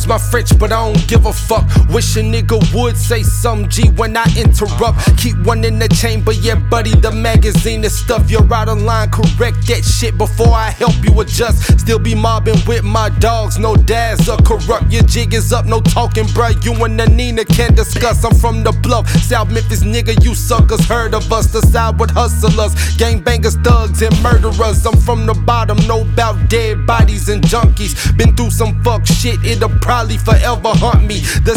Excuse my French, but I don't give a fuck. Wish a nigga would say some G when I interrupt. Keep one in the chamber, yeah, buddy, the magazine is stuff. You're out of line, correct that shit before I help you adjust. Still be mobbing with my dogs, no dads are corrupt. Your jig is up, no talking, bruh. You and the Nina can't discuss. I'm from the bluff, South Memphis, nigga, you suckers heard of us. The side with hustlers, gangbangers, thugs, and murderers. I'm from the bottom, know about dead bodies and junkies. Been through some fuck shit, it'll probably forever haunt me. The